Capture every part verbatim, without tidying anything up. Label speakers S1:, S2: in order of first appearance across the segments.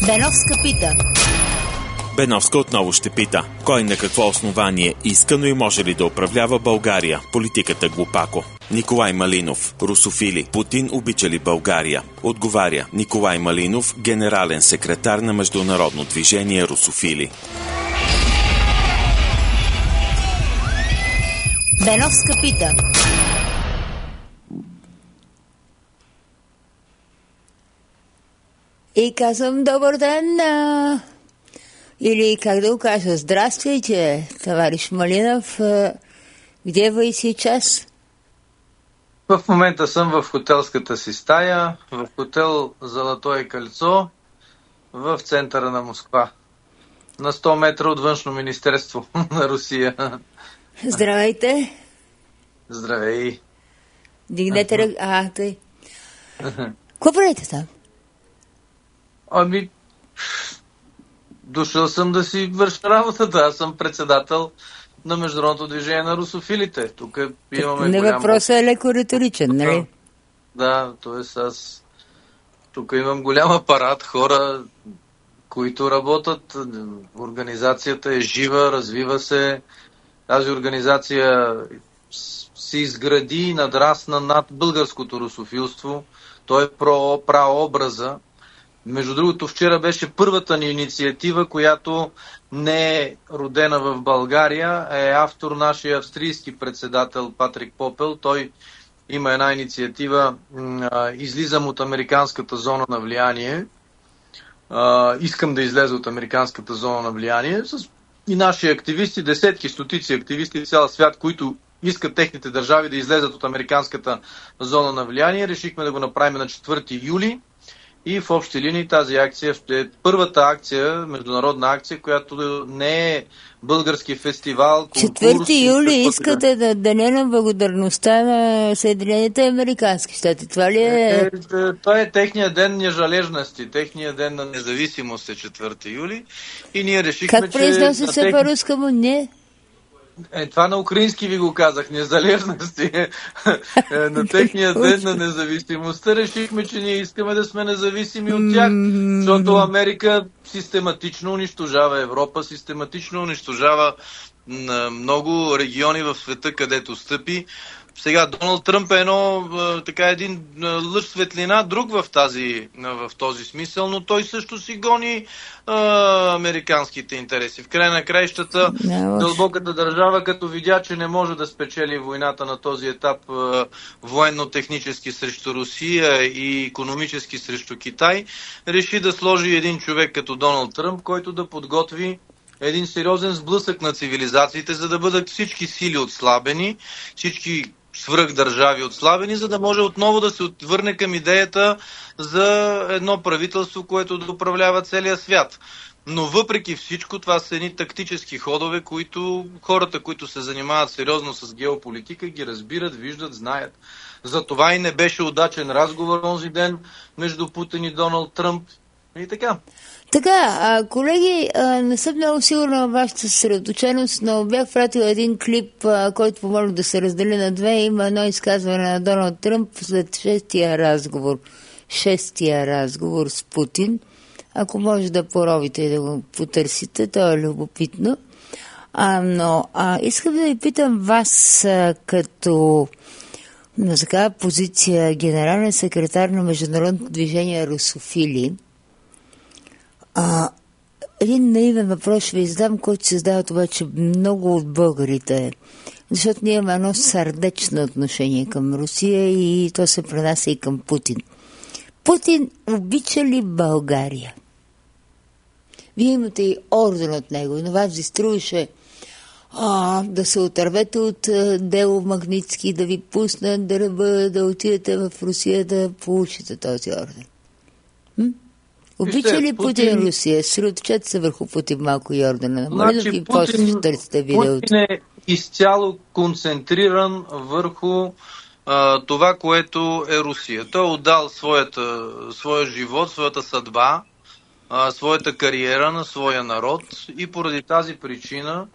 S1: Беновска пита.
S2: Беновска отново ще пита. Кой на какво основание иска, но и може ли да управлява България? Политиката глупако. Николай Малинов. Русофили. Путин обича ли България? Отговаря Николай Малинов, генерален секретар на Международно движение Русофили.
S1: Беновска пита. И казвам добър ден, а... или как да го кажа, здравствуйте, товарищ Малинов, а... где вы сейчас?
S3: В момента съм в хотелската си стая, в хотел Золотое кольцо, в центъра на Москва, на сто метра от Външно министерство на Русия.
S1: Здравейте.
S3: Здравей.
S1: Дигнете ръка. А, тъй. Какво правите там?
S3: Ами, дошъл съм да си върша работата. Аз съм председател на Международното движение на русофилите. Тук имаме
S1: не,
S3: голям...
S1: въпросът е леко риторичен, нали?
S3: Да, т.е. аз тук имам голям апарат, хора, които работят. Организацията е жива, развива се. Тази организация се изгради и надрасна над българското русофилство. Той е праобраза. Между другото, вчера беше първата ни инициатива, която не е родена в България, е автор нашия австрийски председател Патрик Попел. Той има една инициатива "Излизам от американската зона на влияние". Искам да излеза от американската зона на влияние. С и наши активисти, десетки, стотици активисти в цял свят, които искат техните държави да излезат от американската зона на влияние. Решихме да го направим на четвърти юли. И в общи линии тази акция ще е първата акция, международна акция, която не е български фестивал. Конкурс,
S1: четвърти юли искате да деня на благодарността на Съединените американски щати. Това ли е?
S3: е, е това е техния ден на жалежности, техния ден на независимост е четвърти юли. И ние решихме,
S1: как произнася се
S3: тех...
S1: по-рускому? Не?
S3: Е, това на украински ви го казах, незалежности. На техния ден на независимостта решихме, че ние искаме да сме независими от тях, защото Америка систематично унищожава Европа, систематично унищожава много региони в света, където стъпи. Сега Доналд Тръмп е едно, така, един лъж светлина, друг в, тази, в този смисъл, но той също си гони а, американските интереси. В край на краищата, дълбоката държава, като видя, че не може да спечели войната на този етап а, военно-технически срещу Русия и икономически срещу Китай, реши да сложи един човек като Доналд Тръмп, който да подготви един сериозен сблъсък на цивилизациите, за да бъдат всички сили отслабени, всички свръхдържави отслабени, за да може отново да се върне към идеята за едно правителство, което да управлява целия свят. Но въпреки всичко, това са едни тактически ходове, които хората, които се занимават сериозно с геополитика, ги разбират, виждат, знаят. Затова и не беше удачен разговор онзи ден между Путин и Доналд Тръмп. И така.
S1: Така, а, колеги, а, не съм много сигурна в вашата съсредоточеност, но бях пратил един клип, а, който помоля да се раздели на две. Има едно изказване на Доналд Тръмп след шестия разговор. Шестия разговор с Путин. Ако може да поровите и да го потърсите, то е любопитно. А, но а, искам да ви питам вас, а, като на такава позиция генерален секретар на Международното движение Русофили, А, един наивен въпрос ще ви задам, който се задават обаче много от българите, защото ние имаме едно сърдечно отношение към Русия и то се пренася и към Путин. Путин обича ли България? Вие имате и орден от него, но вас ви струваше а, да се отървете от а, дело Магнитски, да ви пуснат да, да, да отидете в Русия да получите този орден. М? Обича ли Путин, Путин Русия? Средоточете се върху Путин малко и ордена на Малинов и после ще търсите видеото.
S3: Путин е изцяло концентриран върху а, това, което е Русия. Той е отдал своята, своя живот, своята съдба, а, своята кариера на своя народ и поради тази причина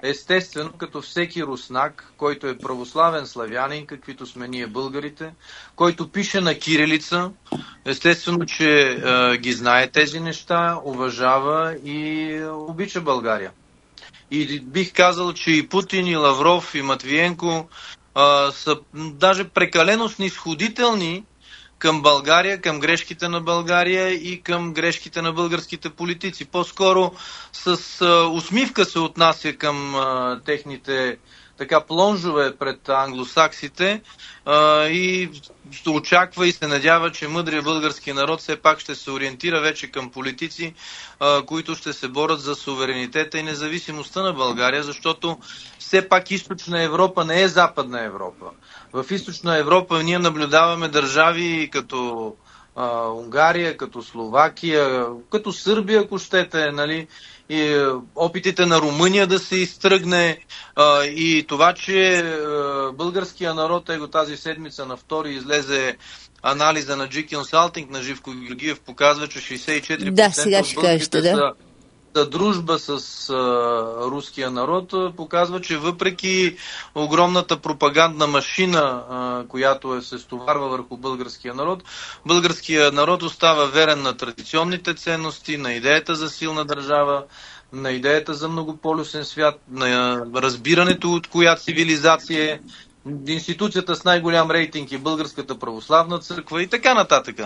S3: естествено, като всеки руснак, който е православен славянин, каквито сме ние българите, който пише на кирилица, естествено, че е, ги знае тези неща, уважава и обича България. И бих казал, че и Путин, и Лавров, и Матвиенко а, са даже прекалено снисходителни към България, към грешките на България и към грешките на българските политици. По-скоро с а, усмивка се отнася към а, техните така плонжове пред англосаксите а, и се очаква и се надява, че мъдрият български народ все пак ще се ориентира вече към политици, а, които ще се борят за суверенитета и независимостта на България, защото все пак Източна Европа не е Западна Европа. В Източна Европа ние наблюдаваме държави като а, Унгария, като Словакия, като Сърбия, ако щете, нали, и опитите на Румъния да се изтръгне а, и това, че а, българския народ, его тази седмица на втори излезе анализа на Джи Консалтинг на Живко Георгиев, показва, че шейсет и четири процента
S1: да, сега ще
S3: от българите
S1: кажете, да.
S3: са за дружба с а, руския народ, показва, че въпреки огромната пропагандна машина, а, която е, се стоварва върху българския народ, българския народ остава верен на традиционните ценности, на идеята за силна държава, на идеята за многополюсен свят, на разбирането от коя цивилизация е институцията с най-голям рейтинг и Българската православна църква и така нататък.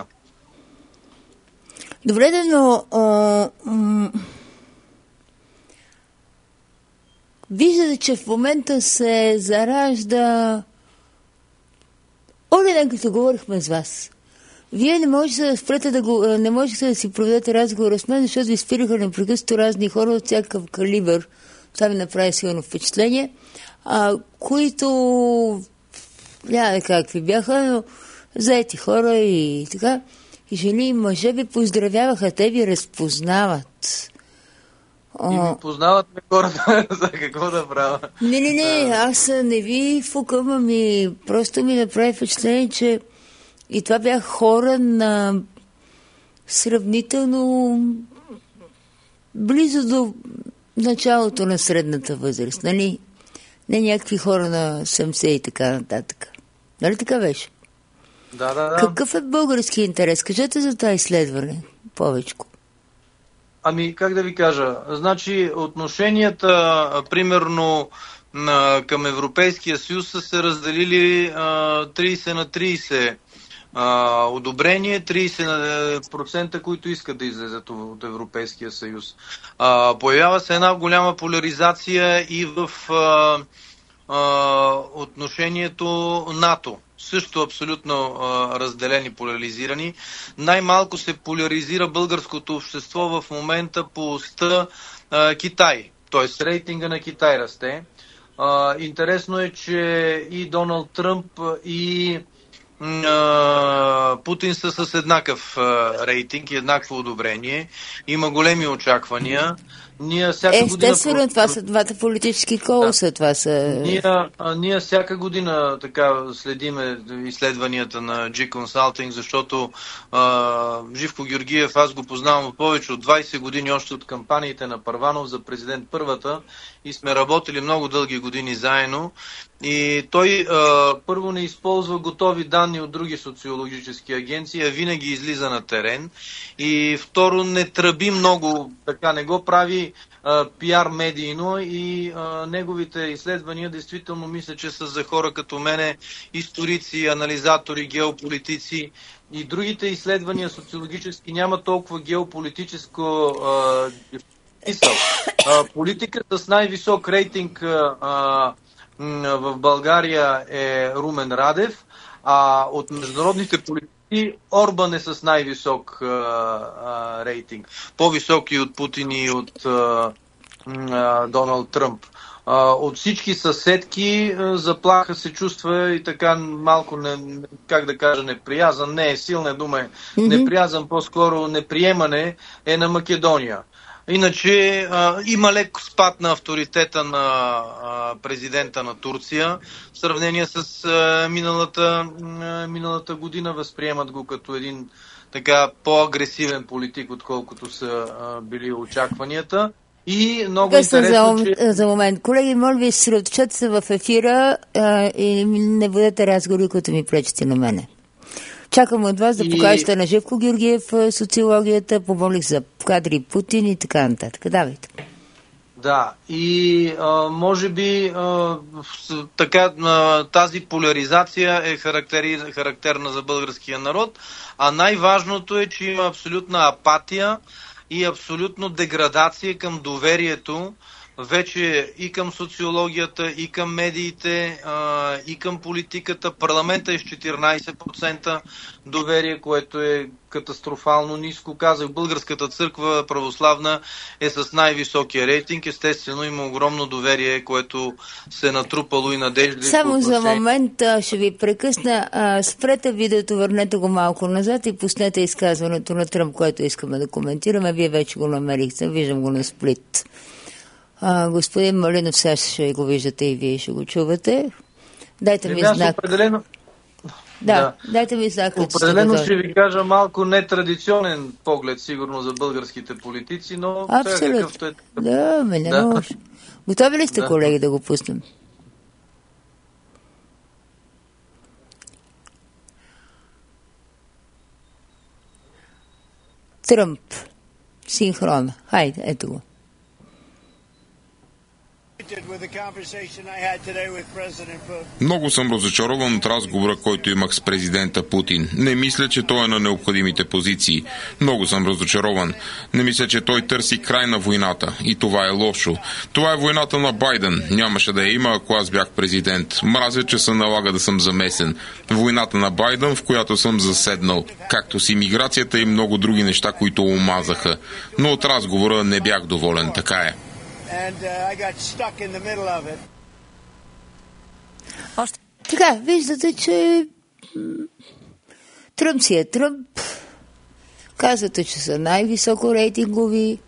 S1: Добре, но а, м- виждате, че в момента се заражда оня ден, като говорихме с вас. Вие не можете да спрете да го, не можете да си проведете разговора с мен, защото ви спираха непрекъснато разни хора от всякакъв калибър. Това ми направи силно впечатление, а, които няма да какви бяха, но заети хора и така. И жени и мъже ви поздравяваха, те ви разпознават.
S3: И ми познават ме хората за какво да правя.
S1: Не, не, не, аз не ви фукам, ами просто ми направи впечатление, че и това бяха хора на сравнително близо до началото на средната възраст, нали? Не някакви хора на седемдесет и така нататък. Нали така беше?
S3: Да, да, да.
S1: Какъв е български интерес? Кажете за това изследване повечко.
S3: Ами, как да ви кажа? Значи, отношенията, примерно, на, към Европейския съюз са се разделили а, трийсет на трийсет а, одобрение, трийсет процента, които искат да излезат от Европейския съюз. А, появява се една голяма поляризация и в а, а, отношението НАТО. Също абсолютно а, разделени, поляризирани. Най-малко се поляризира българското общество в момента по оста а, Китай. Т.е. рейтинга на Китай расте. А, интересно е, че и Доналд Тръмп, и а, Путин са с еднакъв а, рейтинг и еднакво одобрение. Има големи очаквания. Ние всяка
S1: Естествено,
S3: година...
S1: това са двата политически колоса. Да. Това са...
S3: Ние, а, ние всяка година така следиме изследванията на Джи Консалтинг, защото а, Живко Георгиев, аз го познавам повече от двайсет години, още от кампаниите на Първанов за президент първата, и сме работили много дълги години заедно. И той а, първо не използва готови данни от други социологически агенции, а винаги излиза на терен. И второ, не тръби много, така не го прави а, пиар медийно, и а, неговите изследвания действително мисля, че са за хора като мене, историци, анализатори, геополитици. И другите изследвания социологически няма толкова геополитическо а, мисъл. А, политиката с най-висок рейтинг а, в България е Румен Радев, а от международните политики Орбан е с най-висок а, а, рейтинг. По-висок и от Путин и от а, а, Доналд Тръмп. А, от всички съседки а, заплаха се чувства и така малко, не, как да кажа, неприязан. Не е силна дума, е неприязан, по-скоро неприемане е на Македония. Иначе а, има лек спад на авторитета на а, президента на Турция в сравнение с а, миналата, а, миналата година. Възприемат го като един така по-агресивен политик, отколкото са а, били очакванията. И много
S1: Късно
S3: интересно,
S1: за,
S3: че...
S1: за момент. Колеги, моля ви, съсредоточете се в ефира а, и не водете разговори, които ми пречите на мене. Чакам от вас да
S3: И...
S1: покажете на Живко Георгиев социологията, помолих за кадри Путин и така нататък. Давайте.
S3: Да, и а, може би а, с, така а, тази поляризация е характери, характерна за българския народ, а най-важното е, че има абсолютна апатия и абсолютно деградация към доверието вече и към социологията, и към медиите, а, и към политиката. Парламента е с четиринайсет процента доверие, което е катастрофално ниско. Казах, българската църква православна е с най-високия рейтинг. Естествено има огромно доверие, което се е натрупало и надежди.
S1: Само за момент ще ви прекъсна. А, спрете видеото, върнете го малко назад и пуснете изказването на Тръмп, което искаме да коментираме. Вие вече го намерихте. Виждам го на сплит. А, господин Малинов, сега ще го виждате и вие ще го чувате. Дайте ми знак.
S3: Определено...
S1: Да,
S3: да,
S1: дайте ми знак.
S3: Определено ще, ще ви кажа малко нетрадиционен поглед, сигурно, за българските политици, но
S1: абсолютно. Е... Да, ме не да. може. Готови ли сте, да. колеги, да го пуснем? Тръмп. Синхрона. Хайде, ето го.
S4: Много съм разочарован от разговора, който имах с президента Путин. Не мисля, че той е на необходимите позиции. Много съм разочарован. Не мисля, че той търси край на войната. И това е лошо. Това е войната на Байден. Нямаше да я има, ако аз бях президент. Мразя, че се налага да съм замесен. Войната на Байден, в която съм заседнал. Както с имиграцията и много други неща, които омазаха. Но от разговора не бях доволен. Така е.
S1: And, uh, I got stuck in the middle of it. Още... Така, виждате, че Тръмп си е Тръмп. Казвате, че са най-високо рейтингови.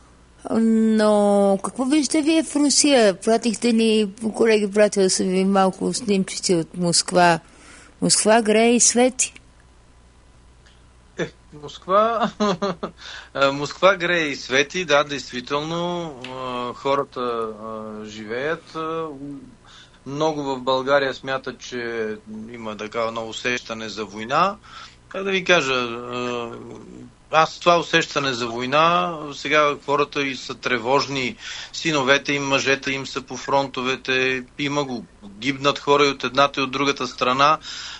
S1: Но какво виждате вие в Русия? Пратихте ни, колеги, пратила съм ви малко снимчици от Москва. Москва грее и свети.
S3: Е, Москва... Москва грее и свети, да, действително. Хората живеят. Много в България смятат, че има такава ново усещане за война. Как да ви кажа, аз това усещане за война, сега хората и са тревожни, синовете им, мъжете им са по фронтовете, има го, гибнат хора и от едната и от другата страна,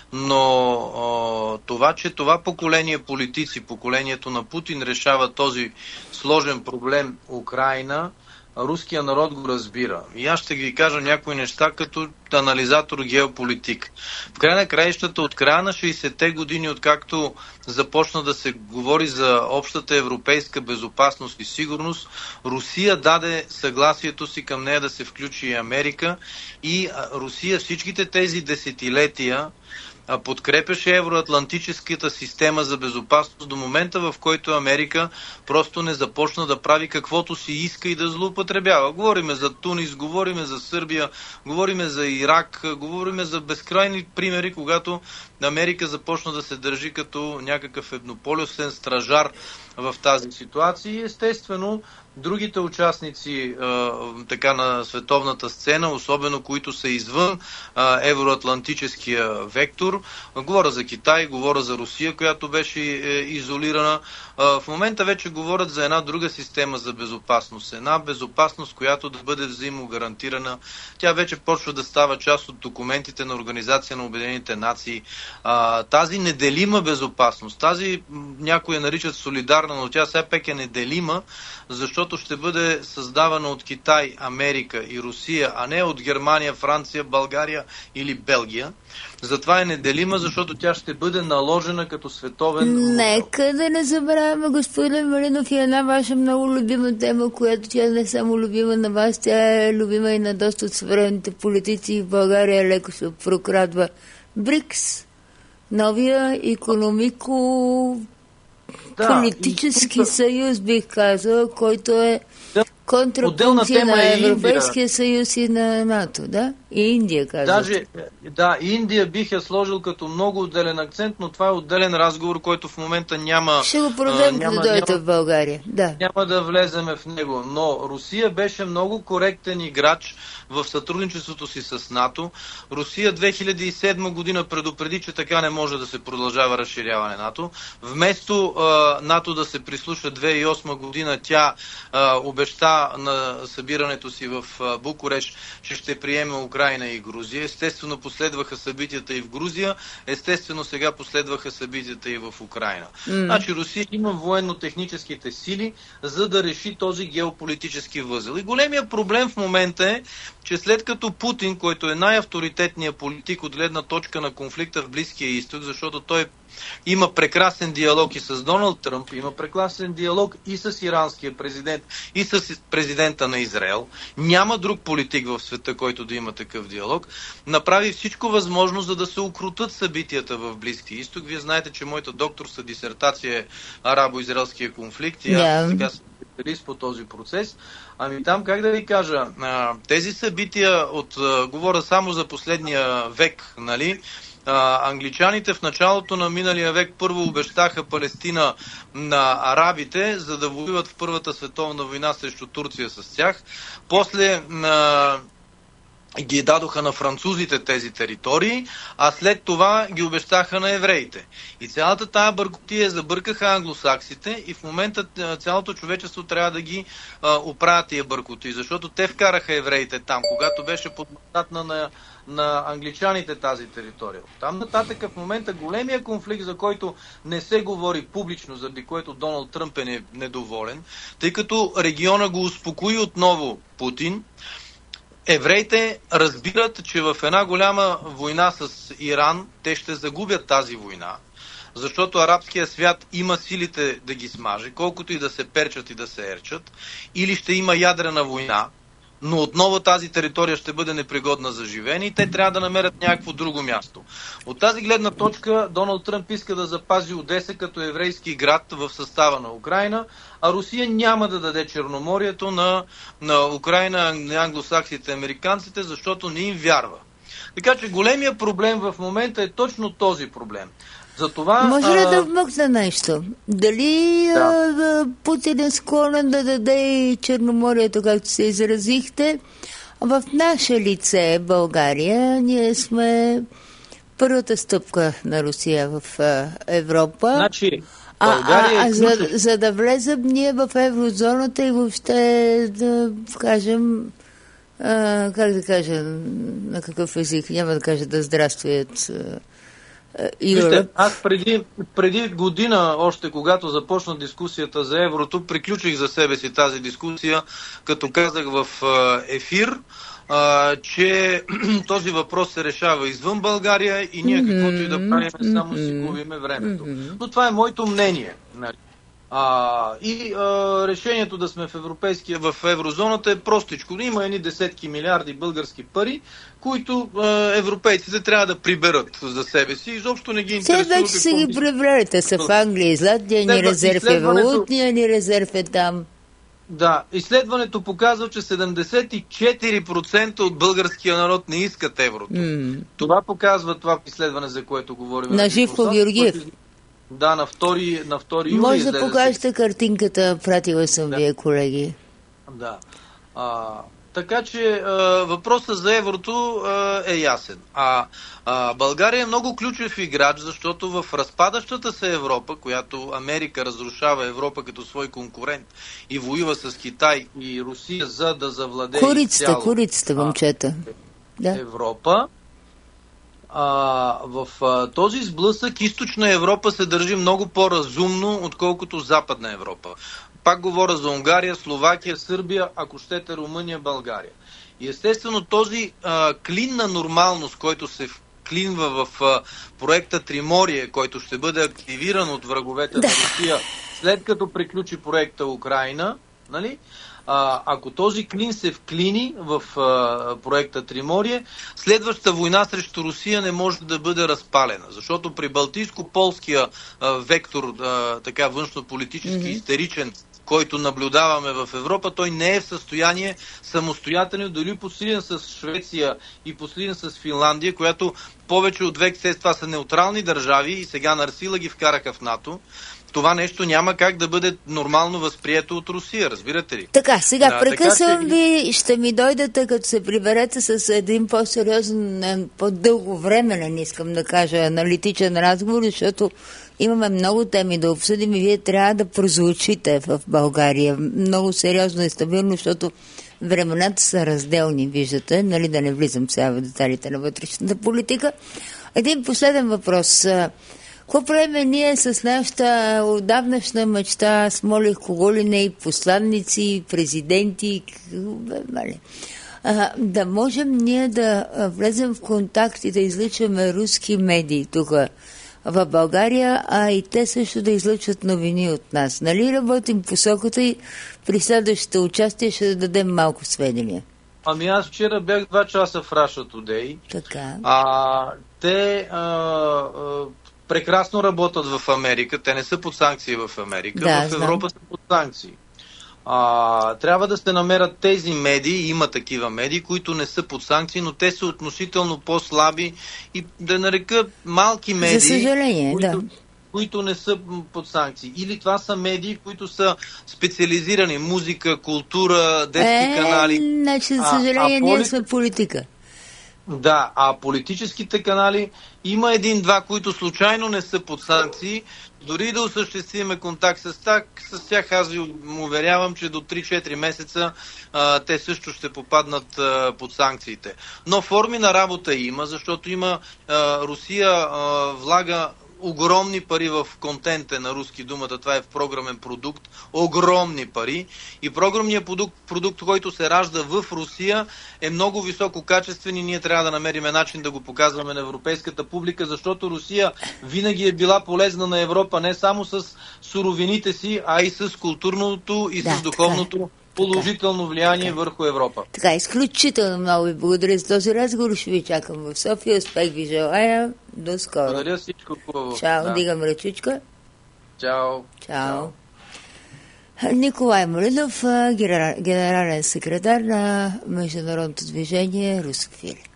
S3: но а, това, че това поколение политици, поколението на Путин решава този сложен проблем Украйна, руския народ го разбира. И аз ще ви кажа някои неща като анализатор геополитик. В край на краищата, от края на шейсетте години, откакто започна да се говори за общата европейска безопасност и сигурност, Русия даде съгласието си към нея да се включи и Америка. И Русия всичките тези десетилетия подкрепяше евроатлантическата система за безопасност до момента, в който Америка просто не започна да прави каквото си иска и да злоупотребява. Говориме за Тунис, говориме за Сърбия, говориме за Ирак, говориме за безкрайни примери, когато Америка започна да се държи като някакъв еднополюсен стражар в тази ситуация. И естествено, другите участници а, така на световната сцена, особено които са извън а, евроатлантическия вектор, говоря за Китай, говоря за Русия, която беше е, изолирана, а, в момента вече говорят за една друга система за безопасност. Една безопасност, която да бъде взаимно гарантирана. Тя вече почва да става част от документите на Организация на Обединените нации. А, тази неделима безопасност, тази някои я наричат солидарна, но тя все пак е неделима, защото ще бъде създавана от Китай, Америка и Русия, а не от Германия, Франция, България или Белгия. Затова е неделима, защото тя ще бъде наложена като световен...
S1: Нека да не забравяме, господин Малинов, и една ваша много любима тема, която тя не е само любима на вас, тя е любима и на доста от съвременните политици в България, леко се прокрадва. БРИКС, новия икономико... Да, политически и... съюз, бих казал, който е да, контрапункция на Европейския е съюз и на НАТО, да? И Индия, казват.
S3: Даже, да, Индия бих я сложил като много отделен акцент, но това е отделен разговор, който в момента няма...
S1: Ще го проведем,
S3: като
S1: дойдете в България. Да.
S3: Няма да влеземе в него, но Русия беше много коректен играч в сътрудничеството си с НАТО. Русия две хиляди и седма година предупреди, че така не може да се продължава разширяване НАТО. Вместо а, НАТО да се прислуша две хиляди и осма година, тя а, обеща на събирането си в а, Букурещ, че ще приеме Украйна и Грузия. Естествено последваха събитията и в Грузия, естествено сега последваха събитията и в Украйна. Mm. Значи Русия има военно-техническите сили, за да реши този геополитически възел. И големия проблем в момента е, че след като Путин, който е най-авторитетният политик от гледна точка на конфликта в Близкия изток, защото той има прекрасен диалог и с Доналд Тръмп, има прекрасен диалог и с иранския президент, и с президента на Израел. Няма друг политик в света, който да има такъв диалог. Направи всичко възможно, за да се укрутат събитията в Близкия изток. Вие знаете, че моята докторска дисертация е арабо-израелския конфликт и аз yeah. сега съм специалист по този процес. Ами там, как да ви кажа, тези събития от, говоря само за последния век, нали, А, англичаните в началото на миналия век първо обещаха Палестина на арабите, за да воюват в Първата световна война срещу Турция с тях. После а, ги дадоха на французите тези територии, а след това ги обещаха на евреите. И цялата тая бъркотия забъркаха англосаксите и в момента цялото човечество трябва да ги а, оправят тия бъркоти, защото те вкараха евреите там, когато беше подмататна на на англичаните тази територия. Там нататък в момента големия конфликт, за който не се говори публично, заради което Доналд Тръмп е недоволен, тъй като региона го успокои отново Путин. Евреите разбират, че в една голяма война с Иран те ще загубят тази война, защото арабския свят има силите да ги смаже, колкото и да се перчат и да се ерчат, или ще има ядрена война, но отново тази територия ще бъде непригодна за живеене и те трябва да намерят някакво друго място. От тази гледна точка Доналд Тръмп иска да запази Одеса като еврейски град в състава на Украйна, а Русия няма да даде Черноморието на, на Украйна, на англосаксите, американците, защото не им вярва. Така че големия проблем в момента е точно този проблем. Затова,
S1: може ли
S3: а...
S1: да вмъкна нещо? Дали да. а, Путин е склонен да даде Черноморието, както се изразихте? В наше лице, България, ние сме първата стъпка на Русия в а, Европа.
S3: Значи,
S1: България а, а, е за, за да влезем ние в еврозоната и въобще да кажем, а, как да кажа, на какъв език, няма да кажа да здравствуят.
S3: Вижте, аз преди, преди година, още когато започна дискусията за еврото, приключих за себе си тази дискусия, като казах в ефир, а, че този въпрос се решава извън България и ние каквото и да правим, само си губиме времето. Но това е моето мнение. А, и а, решението да сме в европейския, в еврозоната е простичко. Има едни десетки милиарди български пари, които а, европейците трябва да приберат за себе си. Изобщо не ги интересува.
S1: Те вече се ги прибрали. Те са в Англия и златния ни резерв е, валутния ни резерв е там.
S3: Да, изследването показва, че седемдесет и четири процента от българския народ не искат еврото. Mm. Това показва това изследване, за което говорим.
S1: На Живко Георгиев.
S3: Да, на втори, на втори юли.
S1: Може да покажете картинката, пратила съм да. Вие, колеги.
S3: Да. А, така че а, въпросът за еврото а, е ясен. А, а България е много ключов играч, защото в разпадащата се Европа, която Америка разрушава Европа като свой конкурент и воюва с Китай и Русия, за да завладее
S1: курицата,
S3: цяло
S1: курицата, момчета. Да.
S3: Европа, А, в а, този сблъсък източна Европа се държи много по-разумно, отколкото Западна Европа. Пак говоря за Унгария, Словакия, Сърбия, ако щете Румъния, България. И естествено този а, клин на нормалност, който се вклинва в а, проекта Триморие, който ще бъде активиран от враговете да. на Русия, след като приключи проекта Украйна, нали? А, ако този клин се вклини в а, проекта Триморие, следващата война срещу Русия не може да бъде разпалена, защото при Балтийско-полския а, вектор, а, така външно-политически mm-hmm. истеричен, който наблюдаваме в Европа, той не е в състояние самостоятелно, дори посилен с Швеция и посилен с Финландия, която повече от век след това са неутрални държави и сега на сила ги вкараха в НАТО. Това нещо няма как да бъде нормално възприето от Русия, разбирате ли?
S1: Така, сега
S3: а,
S1: прекъсвам
S3: така,
S1: ви, ще ми дойдете, като се приберете с един по-сериозен, по-дълго време, не искам да кажа, аналитичен разговор, защото имаме много теми да обсъдим и вие трябва да прозвучите в България. Много сериозно и стабилно, защото времената са разделни, виждате, нали, да не влизам сега в деталите на вътрешната политика. Един последен въпрос. Какво правим ние с нашата отдавнашна мечта, смолих кого ли не, и посланници, президенти, а, да можем ние да влезем в контакт и да излъчваме руски медии тук в България, а и те също да излъчват новини от нас. Нали работим посоката и при следващото участие ще дадем малко сведения?
S3: Ами аз вчера бях два часа в Russia Today.
S1: Така.
S3: А, те а, а, прекрасно работят в Америка. Те не са под санкции в Америка.
S1: Да,
S3: в Европа
S1: знам.
S3: са под санкции. А, трябва да се намерят тези медии, има такива медии, които не са под санкции, но те са относително по-слаби и да нарека малки медии,
S1: За съжаление,
S3: които,
S1: да.
S3: които не са под санкции. Или това са медии, които са специализирани, музика, култура, детски
S1: е,
S3: канали.
S1: Значи, за
S3: А-
S1: съжаление,
S3: а
S1: ние
S3: поли-
S1: сме политика.
S3: Да, а политическите канали има един-два, които случайно не са под санкции. Дори да осъществиме контакт с тях, с тях аз ви уверявам, че до три-четири месеца а, те също ще попаднат а, под санкциите. Но форми на работа има, защото има а, Русия а, влага огромни пари в контента на руски думата, това е в програмен продукт, огромни пари. И програмният продукт, продукт, който се ражда в Русия, е много висококачествен и ние трябва да намерим начин да го показваме на европейската публика, защото Русия винаги е била полезна на Европа не само с суровините си, а и с културното и
S1: Да,
S3: с духовното положително влияние
S1: така.
S3: върху Европа.
S1: Така, изключително много ви благодаря за този разговор. Ще ви чакам в София. Успех ви желая. До скоро.
S3: Благодаря, всичко хубаво.
S1: Чао,
S3: Да.
S1: дигам ръчичка.
S3: Чао.
S1: Чао. Николай Малинов, генерален секретар на Международното движение Русофили.